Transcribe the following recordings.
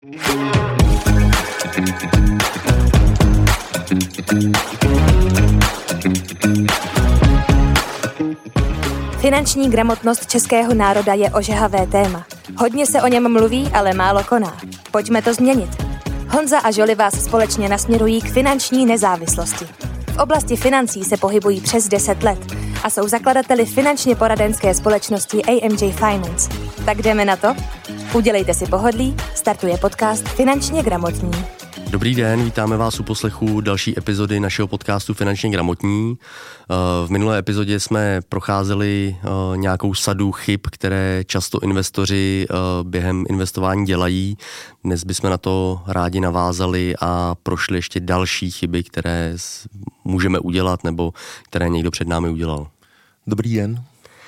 Finanční gramotnost českého národa je ožehavé téma. Hodně se o něm mluví, ale málo koná. Pojďme to změnit. Honza a Žoli vás společně nasměrují k finanční nezávislosti. V oblasti financí se pohybují přes 10 let a jsou zakladateli finančně poradenské společnosti AMJ Finance. Tak jdeme na to? Udělejte si pohodlí, startuje podcast Finančně gramotní. Dobrý den, vítáme vás u poslechu další epizody našeho podcastu Finančně gramotní. V minulé epizodě jsme procházeli nějakou sadu chyb, které často investoři během investování dělají. Dnes bychom na to rádi navázali a prošli ještě další chyby, které můžeme udělat nebo které někdo před námi udělal. Dobrý den.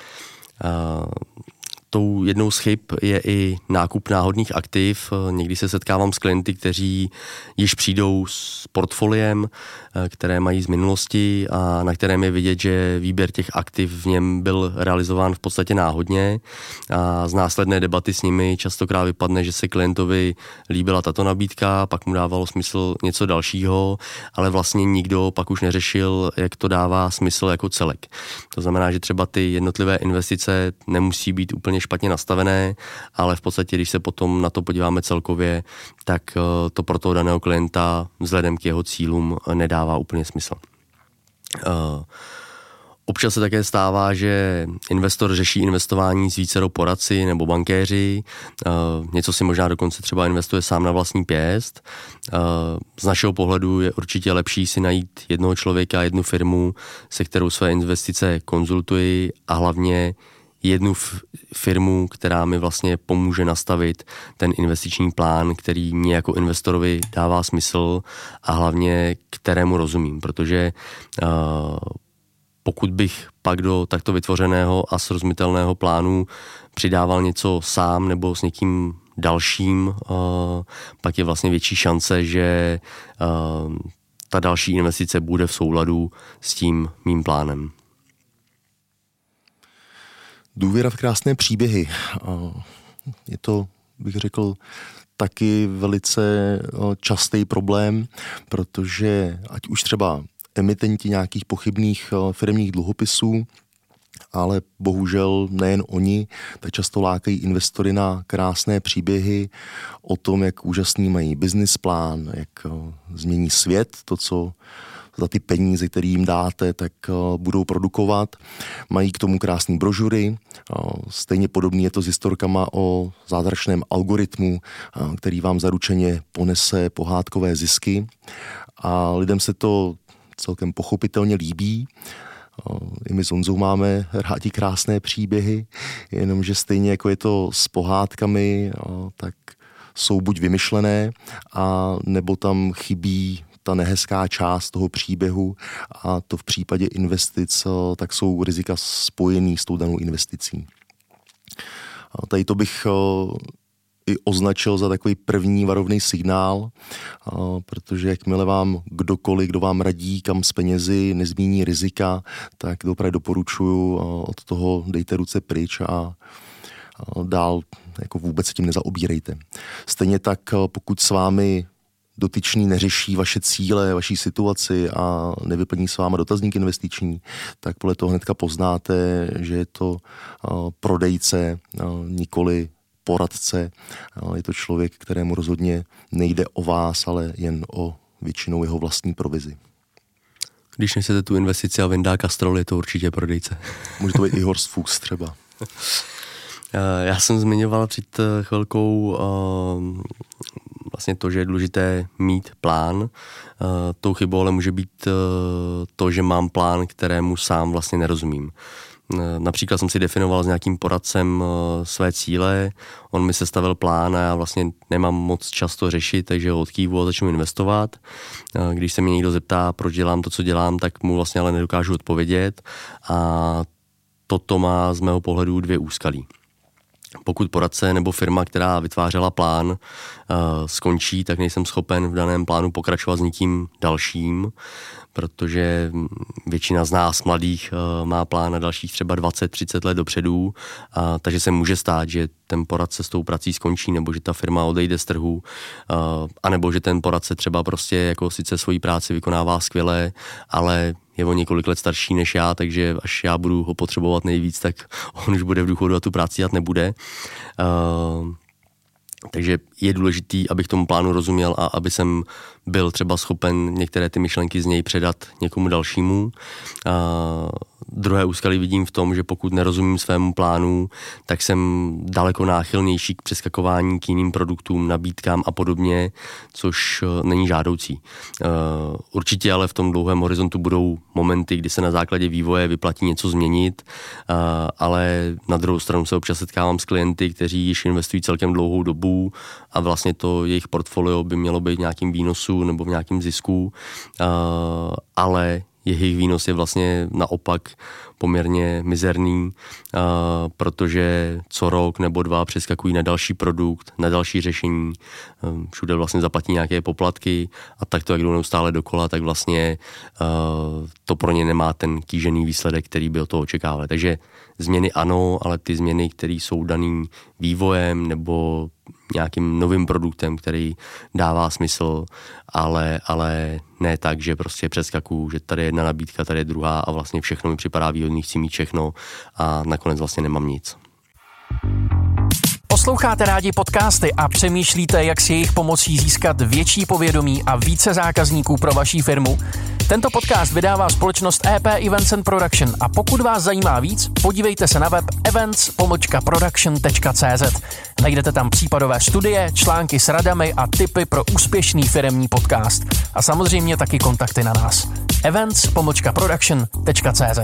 Tou jednou z chyb je i nákup náhodných aktiv. Někdy se setkávám s klienty, kteří již přijdou s portfoliem, které mají z minulosti a na kterém je vidět, že výběr těch aktiv v něm byl realizován v podstatě náhodně. A z následné debaty s nimi častokrát vypadne, že se klientovi líbila tato nabídka, pak mu dávalo smysl něco dalšího, ale vlastně nikdo pak už neřešil, jak to dává smysl jako celek. To znamená, že třeba ty jednotlivé investice nemusí být úplně špatně nastavené, ale v podstatě, když se potom na to podíváme celkově, tak to pro toho daného klienta vzhledem k jeho cílům nedává úplně smysl. Občas se také stává, že investor řeší investování s vícero poradci nebo bankéři, něco si možná dokonce třeba investuje sám na vlastní pěst. Z našeho pohledu je určitě lepší si najít jednoho člověka, jednu firmu, se kterou své investice konzultuji a hlavně jednu firmu, která mi vlastně pomůže nastavit ten investiční plán, který mě jako investorovi dává smysl a hlavně kterému rozumím, protože pokud bych pak do takto vytvořeného a srozumitelného plánu přidával něco sám nebo s někým dalším, pak je vlastně větší šance, že ta další investice bude v souladu s tím mým plánem. Důvěra v krásné příběhy. Je to, bych řekl, taky velice častý problém, protože ať už třeba emitenti nějakých pochybných firemních dluhopisů, ale bohužel nejen oni, tak často lákají investory na krásné příběhy o tom, jak úžasný mají business plán, jak změní svět, to, co za ty peníze, které jim dáte, tak budou produkovat. Mají k tomu krásné brožury. Stejně podobně je to s historkama o zázračném algoritmu, který vám zaručeně ponese pohádkové zisky. A lidem se to celkem pochopitelně líbí. I my s Honzou máme rádi krásné příběhy, jenomže stejně jako je to s pohádkami, tak jsou buď vymyšlené, a nebo tam chybí ta nehezká část toho příběhu, a to v případě investic tak jsou rizika spojený s tou danou investicí. Tady to bych i označil za takový první varovný signál, protože jakmile vám kdokoliv, kdo vám radí kam s penězi, nezmíní rizika, tak to opravdu doporučuju, od toho dejte ruce pryč a dál jako vůbec se tím nezaobírejte. Stejně tak, pokud s vámi dotyčný neřeší vaše cíle, vaší situaci a nevyplní s váma dotazník investiční, tak podle toho hnedka poznáte, že je to prodejce, nikoli poradce. Je to člověk, kterému rozhodně nejde o vás, ale jen o většinou jeho vlastní provizi. Když nechcete tu investici a vyndá kastrol, je to určitě prodejce. Může to být i Horst Fuchs třeba. Já jsem zmiňoval před chvilkou vlastně to, že je důležité mít plán. Tou chybou ale může být to, že mám plán, kterému sám vlastně nerozumím. Například jsem si definoval s nějakým poradcem své cíle, on mi sestavil plán a já vlastně nemám moc často řešit, takže ho odkývu a začnu investovat. Když se mě někdo zeptá, proč dělám to, co dělám, tak mu vlastně ale nedokážu odpovědět a toto má z mého pohledu dvě úskalí. pokud poradce nebo firma, která vytvářela plán, skončí, tak nejsem schopen v daném plánu pokračovat s nikým dalším, protože většina z nás mladých má plán na dalších třeba 20-30 let dopředu, takže se může stát, že ten poradce s tou prací skončí, nebo že ta firma odejde z trhu, anebo že ten poradce třeba prostě jako sice svoji práci vykonává skvěle, ale je o několik let starší než já, takže až já budu ho potřebovat nejvíc, tak on už bude v důchodu a tu práci dělat nebude. Takže je důležitý, abych tomu plánu rozuměl a aby jsem byl třeba schopen některé ty myšlenky z něj předat někomu dalšímu. Druhé úskalí vidím v tom, že pokud nerozumím svému plánu, tak jsem daleko náchylnější k přeskakování k jiným produktům, nabídkám a podobně, což není žádoucí. Určitě ale v tom dlouhém horizontu budou momenty, kdy se na základě vývoje vyplatí něco změnit, ale na druhou stranu se občas setkávám s klienty, kteří již investují celkem dlouhou dobu a vlastně to jejich portfolio by mělo být v nějakým výnosu nebo v nějakém zisku, ale jejich výnos je vlastně naopak poměrně mizerný, protože co rok nebo dva přeskakují na další produkt, na další řešení, všude vlastně zaplatí nějaké poplatky a tak to, jak jdou neustále dokola, tak vlastně to pro ně nemá ten kýžený výsledek, který by od toho očekával. Takže změny ano, ale ty změny, které jsou daný vývojem nebo nějakým novým produktem, který dává smysl, ale ne tak, že prostě přeskakuju, že tady je jedna nabídka, tady je druhá a vlastně všechno mi připadá výhodný, chci mít všechno a nakonec vlastně nemám nic. Posloucháte rádi podcasty a přemýšlíte, jak si jejich pomocí získat větší povědomí a více zákazníků pro vaši firmu? Tento podcast vydává společnost EP Events and Production a pokud vás zajímá víc, podívejte se na web events-production.cz. Najdete tam případové studie, články s radami a tipy pro úspěšný firemní podcast. A samozřejmě taky kontakty na nás. events-production.cz.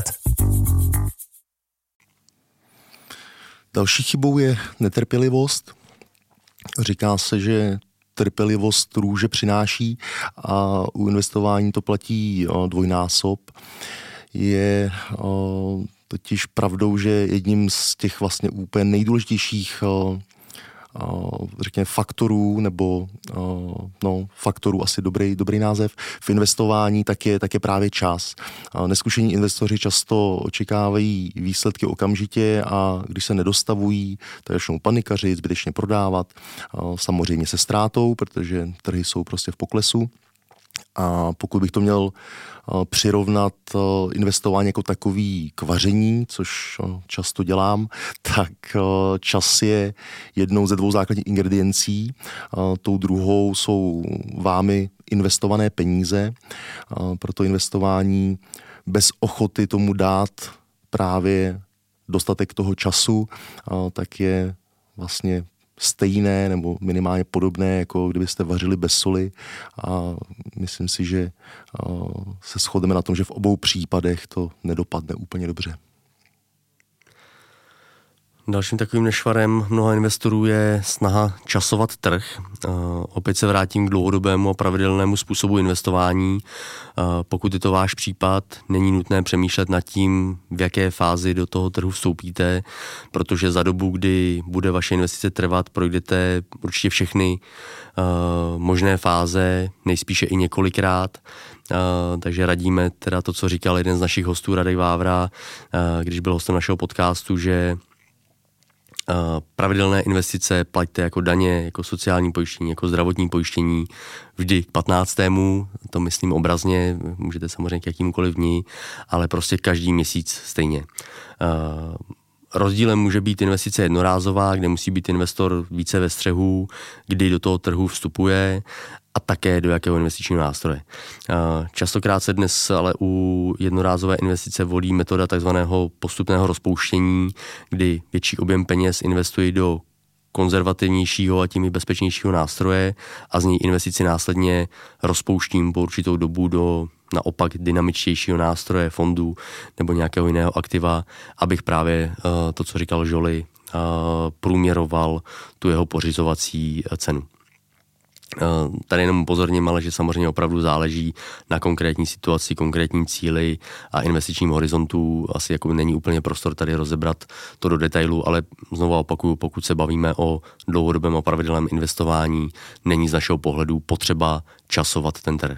Další chybou je netrpělivost. Říká se, že trpělivost růže přináší a u investování to platí dvojnásob. Je totiž pravdou, že jedním z těch vlastně úplně nejdůležitějších řekněme faktorů, nebo faktorů asi dobrý název, v investování tak je právě čas. Neskušení investoři často očekávají výsledky okamžitě a když se nedostavují, tak začnou panikařit, zbytečně prodávat, samozřejmě se ztrátou, protože trhy jsou prostě v poklesu. A pokud bych to měl přirovnat investování jako takový k vaření, což často dělám, tak čas je jednou ze dvou základních ingrediencí. Tou druhou jsou vámi investované peníze. Proto investování bez ochoty tomu dát právě dostatek toho času, tak je vlastně stejné nebo minimálně podobné, jako kdybyste vařili bez soli a myslím si, že se shodneme na tom, že v obou případech to nedopadne úplně dobře. Dalším takovým nešvarem mnoha investorů je snaha časovat trh. Opět se vrátím k dlouhodobému a pravidelnému způsobu investování. Pokud je to váš případ, není nutné přemýšlet nad tím, v jaké fázi do toho trhu vstoupíte, protože za dobu, kdy bude vaše investice trvat, projdete určitě všechny možné fáze, nejspíše i několikrát. Takže radíme teda to, co říkal jeden z našich hostů, Radek Vávra, když byl hostem našeho podcastu, že pravidelné investice plaťte jako daně, jako sociální pojištění, jako zdravotní pojištění vždy k 15. To myslím obrazně, můžete samozřejmě k jakýmkoliv dni, ale prostě každý měsíc stejně. Rozdílem může být investice jednorázová, kde musí být investor více ve střehu, kdy do toho trhu vstupuje a také do jakého investičního nástroje. Častokrát se dnes ale u jednorázové investice volí metoda takzvaného postupného rozpouštění, kdy větší objem peněz investují do konzervativnějšího a tím i bezpečnějšího nástroje a z něj investici následně rozpouštím po určitou dobu do naopak dynamičtějšího nástroje, fondu nebo nějakého jiného aktiva, abych právě to, co říkal Žoli, průměroval tu jeho pořizovací cenu. Tady jenom upozorním, ale že samozřejmě opravdu záleží na konkrétní situaci, konkrétní cíli a investičním horizontu. Asi jako není úplně prostor tady rozebrat to do detailu, ale znovu opakuju, pokud se bavíme o dlouhodobém a pravidelném investování, není z našeho pohledu potřeba časovat ten trh.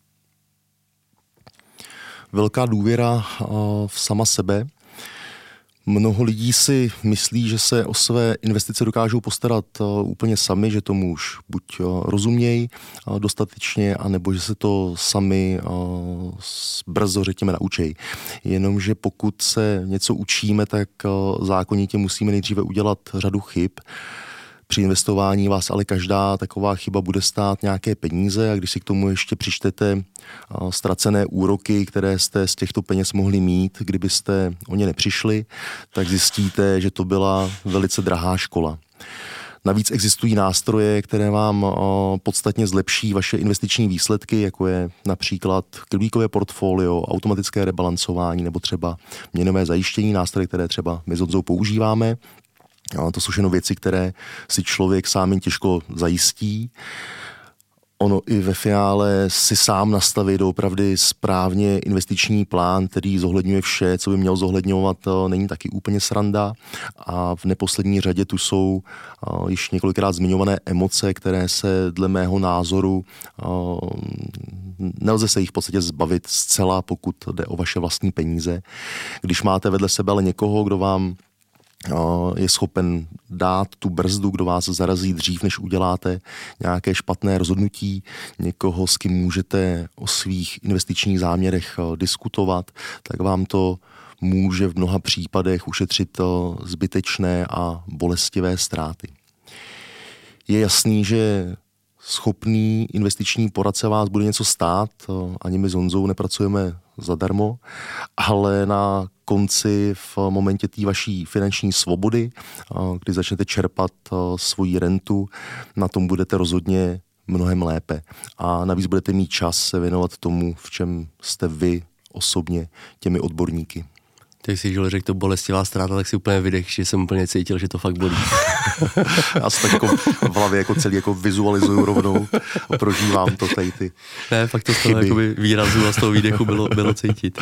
Velká důvěra v sama sebe. Mnoho lidí si myslí, že se o své investice dokážou postarat úplně sami, že tomu už buď rozumějí dostatečně, anebo že se to sami brzo, řekněme, naučí. Jenomže pokud se něco učíme, tak zákonitě musíme nejdříve udělat řadu chyb. Při investování vás ale každá taková chyba bude stát nějaké peníze a když si k tomu ještě přičtete ztracené úroky, které jste z těchto peněz mohli mít, kdybyste o ně nepřišli, tak zjistíte, že to byla velice drahá škola. Navíc existují nástroje, které vám podstatně zlepší vaše investiční výsledky, jako je například klíkové portfolio, automatické rebalancování nebo třeba měnové zajištění, nástroje, které třeba my s Honzou používáme. To jsou všechno věci, které si člověk sám jen těžko zajistí. Ono i ve finále si sám nastavit doopravdy správně investiční plán, který zohledňuje vše, co by měl zohledňovat, není taky úplně sranda. A v neposlední řadě tu jsou již několikrát zmiňované emoce, které se dle mého názoru nelze se jich v podstatě zbavit zcela, pokud jde o vaše vlastní peníze. Když máte vedle sebe ale někoho, kdo vám je schopen dát tu brzdu, kdo vás zarazí dřív, než uděláte nějaké špatné rozhodnutí, někoho, s kým můžete o svých investičních záměrech diskutovat, tak vám to může v mnoha případech ušetřit zbytečné a bolestivé ztráty. Je jasný, že schopný investiční poradce vás bude něco stát, ani my s Honzou nepracujeme zadarmo, ale na konci v momentě té vaší finanční svobody, kdy začnete čerpat svoji rentu, na tom budete rozhodně mnohem lépe. A navíc budete mít čas se věnovat tomu, v čem jste vy osobně těmi odborníky. Teď si Žil řekl to bolestivá ztráta, tak si úplně vydech, že jsem úplně cítil, že to fakt bolí. Já si tak jako v hlavě jako celý jako vizualizuju rovnou, prožívám to tady ty ne, fakt to z toho jakoby výrazu a z toho výdechu bylo cítit.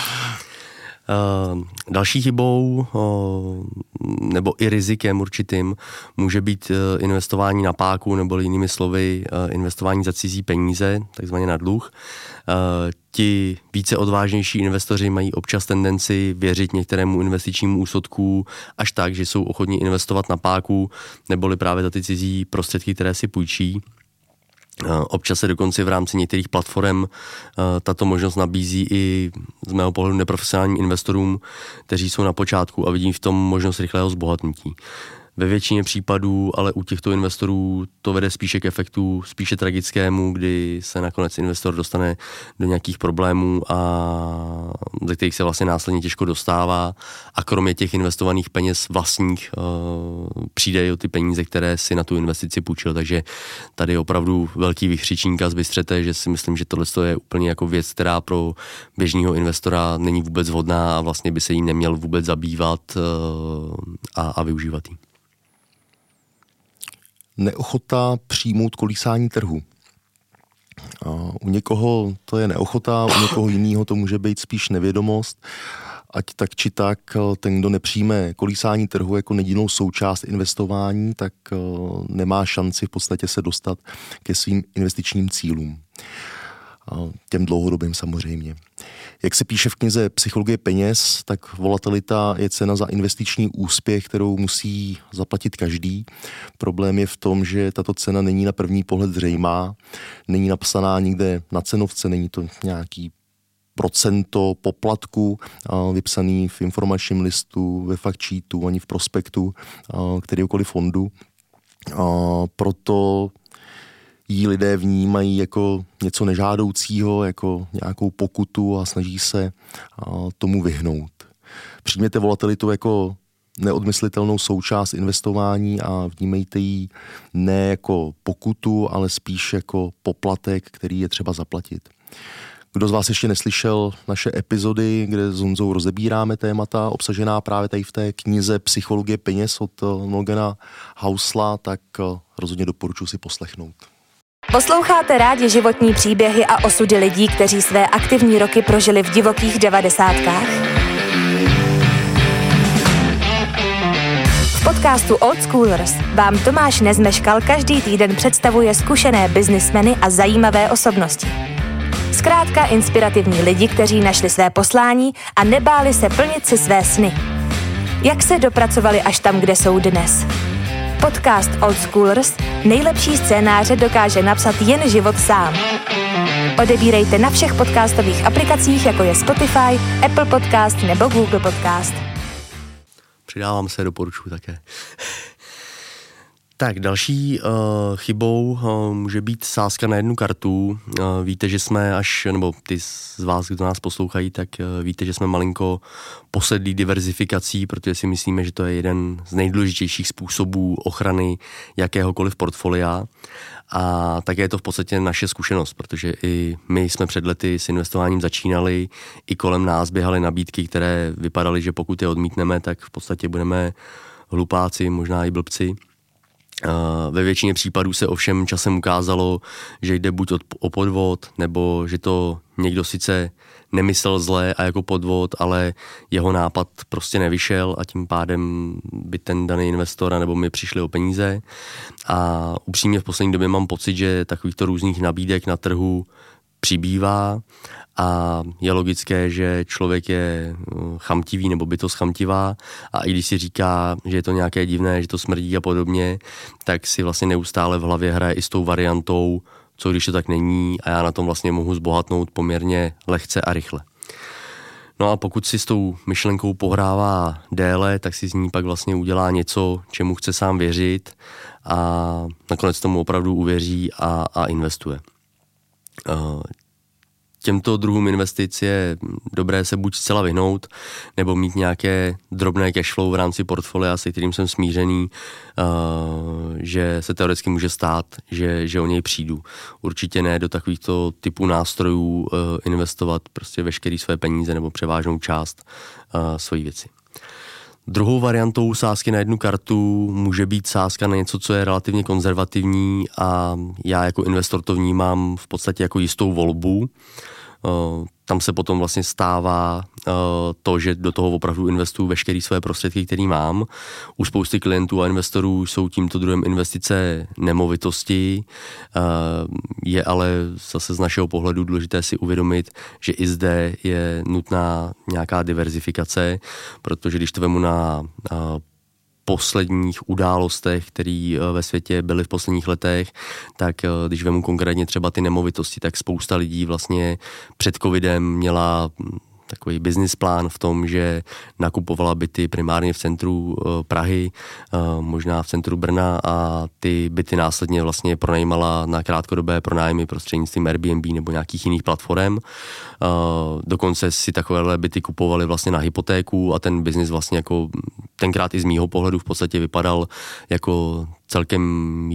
Další chybou nebo i rizikem určitým může být investování na páku nebo jinými slovy investování za cizí peníze, takzvaně na dluh. Ti více odvážnější investoři mají občas tendenci věřit některému investičnímu úsudku až tak, že jsou ochotní investovat na páku neboli právě za ty cizí prostředky, které si půjčí. Občas se dokonce v rámci některých platform tato možnost nabízí i z mého pohledu neprofesionálním investorům, kteří jsou na počátku a vidí v tom možnost rychlého zbohatnutí. Ve většině případů, ale u těchto investorů to vede spíše k efektu, spíše tragickému, kdy se nakonec investor dostane do nějakých problémů, ze kterých se vlastně následně těžko dostává a kromě těch investovaných peněz vlastních přijde o ty peníze, které si na tu investici půjčil. Takže tady je opravdu velký vykřičník, zbystřete, že si myslím, že tohle je úplně jako věc, která pro běžného investora není vůbec vhodná a vlastně by se jí neměl vůbec zabývat a využívat jí. Neochota přijmout kolísání trhu. U někoho to je neochota, u někoho jiného to může být spíš nevědomost. Ať tak či tak, ten, kdo nepřijme kolísání trhu jako nedílnou součást investování, tak nemá šanci v podstatě se dostat ke svým investičním cílům. Těm dlouhodobým samozřejmě. Jak se píše v knize Psychologie peněz, tak volatilita je cena za investiční úspěch, kterou musí zaplatit každý. Problém je v tom, že tato cena není na první pohled zřejmá, není napsaná nikde na cenovce, není to nějaký procento poplatku vypsaný v informačním listu, ve fact sheetu, ani v prospektu kterýkoliv fondu. Proto jí lidé vnímají jako něco nežádoucího, jako nějakou pokutu a snaží se tomu vyhnout. Přijměte volatilitu jako neodmyslitelnou součást investování a vnímejte ji ne jako pokutu, ale spíš jako poplatek, který je třeba zaplatit. Kdo z vás ještě neslyšel naše epizody, kde s Honzou rozebíráme témata obsažená právě tady v té knize Psychologie peněz od Morgana Housela, tak rozhodně doporučuji si poslechnout. Posloucháte rádi životní příběhy a osudy lidí, kteří své aktivní roky prožili v divokých 90kách? V podcastu Old Schoolers vám Tomáš Nezmeškal každý týden představuje zkušené biznismeny a zajímavé osobnosti. Zkrátka inspirativní lidi, kteří našli své poslání a nebáli se plnit si své sny. Jak se dopracovali až tam, kde jsou dnes? Podcast Old Schoolers nejlepší scénáře dokáže napsat jen život sám. Odebírejte na všech podcastových aplikacích, jako je Spotify, Apple Podcast nebo Google Podcast. Přidávám se, doporučuji také. Tak další chybou může být sázka na jednu kartu. Víte, že jsme nebo ty z vás, kdo nás poslouchají, tak víte, že jsme malinko posedlí diverzifikací, protože si myslíme, že to je jeden z nejdůležitějších způsobů ochrany jakéhokoliv portfolia. A také je to v podstatě naše zkušenost, protože i my jsme před lety s investováním začínali, i kolem nás běhaly nabídky, které vypadaly, že pokud je odmítneme, tak v podstatě budeme hlupáci, možná i blbci. Ve většině případů se ovšem časem ukázalo, že jde buď o podvod, nebo že to někdo sice nemyslel zle a jako podvod, ale jeho nápad prostě nevyšel a tím pádem by ten daný investor nebo my přišli o peníze. A upřímně v poslední době mám pocit, že takovýchto různých nabídek na trhu přibývá a je logické, že člověk je chamtivý nebo bytost chamtivá a i když si říká, že je to nějaké divné, že to smrdí a podobně, tak si vlastně neustále v hlavě hraje i s tou variantou, co když to tak není a já na tom vlastně mohu zbohatnout poměrně lehce a rychle. No a pokud si s tou myšlenkou pohrává déle, tak si z ní pak vlastně udělá něco, čemu chce sám věřit a nakonec tomu opravdu uvěří a investuje. Těmto druhům investic je dobré se buď zcela vyhnout, nebo mít nějaké drobné cashflow v rámci portfolia, se kterým jsem smířený, že se teoreticky může stát, že o něj přijdu. Určitě ne do takovýchto typů nástrojů investovat prostě veškeré své peníze nebo převážnou část svojí věci. Druhou variantou sázky na jednu kartu může být sázka na něco, co je relativně konzervativní a já jako investor to vnímám v podstatě jako jistou volbu. Tam se potom vlastně stává to, že do toho opravdu investuju veškeré své prostředky, které mám. U spousty klientů a investorů jsou tímto druhem investice nemovitosti. Je ale zase z našeho pohledu důležité si uvědomit, že i zde je nutná nějaká diverzifikace, protože když to vemu na posledních událostech, které ve světě byly v posledních letech, tak když vemu konkrétně třeba ty nemovitosti, tak spousta lidí vlastně před covidem měla takový business plán v tom, že nakupovala byty primárně v centru Prahy, možná v centru Brna a ty byty následně vlastně pronajímala na krátkodobé pronájmy prostřednictvím Airbnb nebo nějakých jiných platform. Dokonce si takovéhle byty kupovali vlastně na hypotéku a ten business vlastně jako tenkrát i z mýho pohledu v podstatě vypadal jako celkem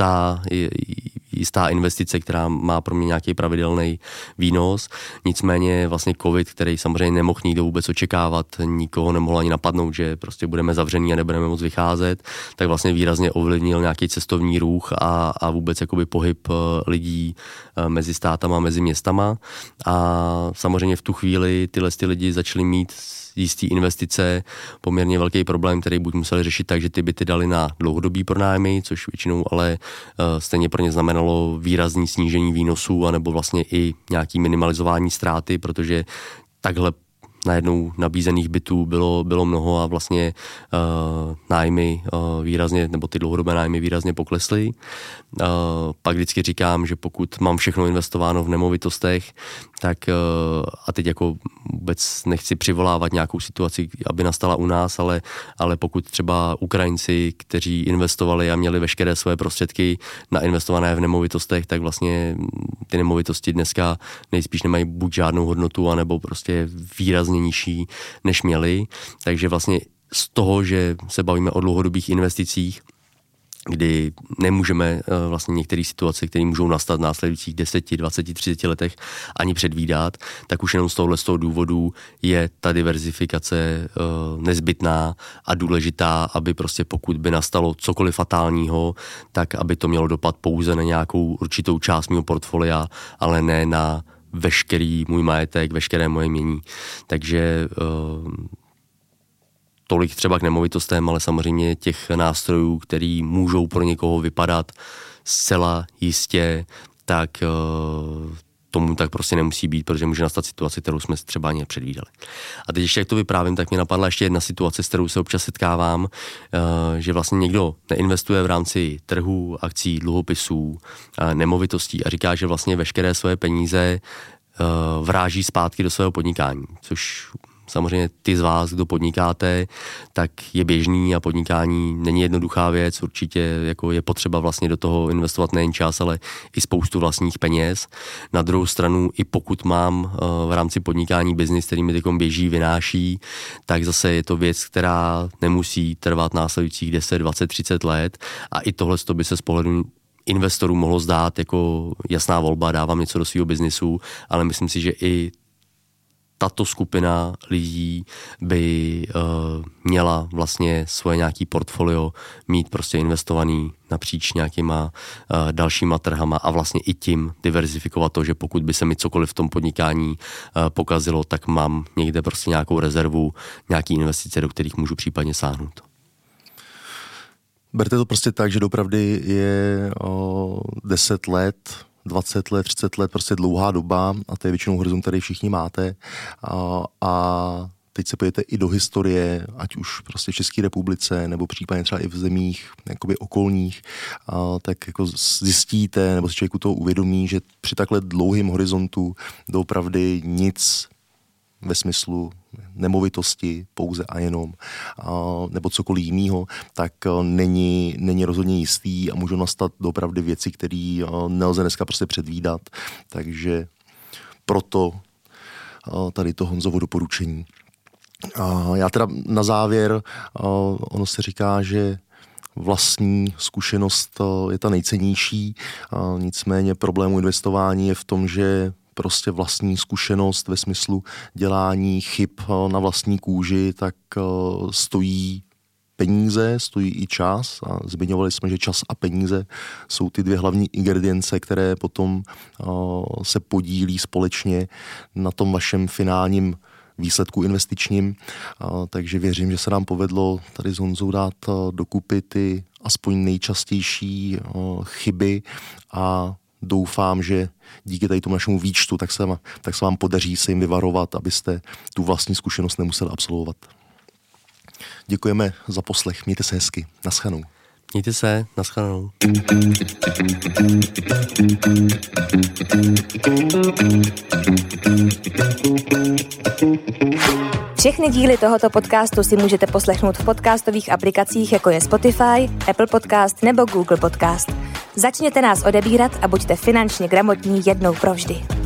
jistá investice, která má pro mě nějaký pravidelný výnos. Nicméně vlastně covid, který samozřejmě nemohl nikdo vůbec očekávat, nikoho nemohlo ani napadnout, že prostě budeme zavření a nebudeme moc vycházet, tak vlastně výrazně ovlivnil nějaký cestovní ruch a vůbec jakoby pohyb lidí mezi státama, mezi městama. A samozřejmě v tu chvíli tyhle lidi začali mít jistý investice, poměrně velký problém, který buď museli řešit tak, že ty byty dali na dlouhodobý pronájmy, což většinou ale stejně pro ně znamenalo výrazný snížení výnosů, anebo vlastně i nějaký minimalizování ztráty, protože takhle najednou nabízených bytů bylo mnoho a vlastně nájmy výrazně, nebo ty dlouhodobé nájmy výrazně poklesly. Pak vždycky říkám, že pokud mám všechno investováno v nemovitostech, tak a teď jako vůbec nechci přivolávat nějakou situaci, aby nastala u nás, ale pokud třeba Ukrajinci, kteří investovali a měli veškeré své prostředky nainvestované v nemovitostech, tak vlastně ty nemovitosti dneska nejspíš nemají buď žádnou hodnotu, anebo prostě výrazně nižší, než měli. Takže vlastně z toho, že se bavíme o dlouhodobých investicích, kdy nemůžeme vlastně některé situace, které můžou nastat v následujících 10, 20, 30 letech ani předvídat, tak už jenom z toho důvodu je ta diverzifikace nezbytná a důležitá, aby prostě pokud by nastalo cokoliv fatálního, tak aby to mělo dopad pouze na nějakou určitou část mého portfolia, ale ne na veškerý můj majetek, veškeré moje jmění. Takže tolik třeba k nemovitostem, ale samozřejmě těch nástrojů, který můžou pro někoho vypadat zcela jistě, tak tomu tak prostě nemusí být, protože může nastat situace, kterou jsme třeba ani nepředvídali. A teď ještě jak to vyprávím, tak mě napadla ještě jedna situace, s kterou se občas setkávám, že vlastně někdo neinvestuje v rámci trhu, akcí, dluhopisů, nemovitostí a říká, že vlastně veškeré svoje peníze vráží zpátky do svého podnikání, což samozřejmě ty z vás, kdo podnikáte, tak je běžný a podnikání není jednoduchá věc, určitě jako je potřeba vlastně do toho investovat nejen čas, ale i spoustu vlastních peněz. Na druhou stranu, i pokud mám v rámci podnikání biznis, který mi teďkom běží, vynáší, tak zase je to věc, která nemusí trvat následujících 10, 20, 30 let a i tohle by se z pohledu investorů mohlo zdát jako jasná volba, dávám něco do svého biznisu, ale myslím si, že i tato skupina lidí by měla vlastně svoje nějaký portfolio mít prostě investovaný napříč nějakýma dalšíma trhama a vlastně i tím diverzifikovat to, že pokud by se mi cokoliv v tom podnikání pokazilo, tak mám někde prostě nějakou rezervu, nějaký investice, do kterých můžu případně sáhnout. Berte to prostě tak, že doopravdy je 10 let, 20 let, 30 let, prostě dlouhá doba a to je většinou horizont, který všichni máte a teď se pojďte i do historie, ať už prostě v České republice nebo případně třeba i v zemích jakoby okolních, tak jako zjistíte nebo si člověku to uvědomí, že při takhle dlouhém horizontu doopravdy nic ve smyslu nemovitosti pouze a jenom, nebo cokoliv jiného, tak není rozhodně jistý a můžou nastat doopravdy věci, které nelze dneska prostě předvídat. Takže proto tady to Honzovo doporučení. Já teda na závěr, ono se říká, že vlastní zkušenost je ta nejcennější, nicméně problému investování je v tom, že prostě vlastní zkušenost ve smyslu dělání chyb na vlastní kůži, tak stojí peníze, stojí i čas a zmiňovali jsme, že čas a peníze jsou ty dvě hlavní ingredience, které potom se podílí společně na tom vašem finálním výsledku investičním, takže věřím, že se nám povedlo tady s Honzou dát dokupy ty aspoň nejčastější chyby a doufám, že díky tady tomu našemu výčtu tak se vám podaří se jim vyvarovat, abyste tu vlastní zkušenost nemuseli absolvovat. Děkujeme za poslech, mějte se hezky, naschledanou. Mějte se, naschledanou. Všechny díly tohoto podcastu si můžete poslechnout v podcastových aplikacích, jako je Spotify, Apple Podcast nebo Google Podcast. Začněte nás odebírat a buďte finančně gramotní jednou provždy.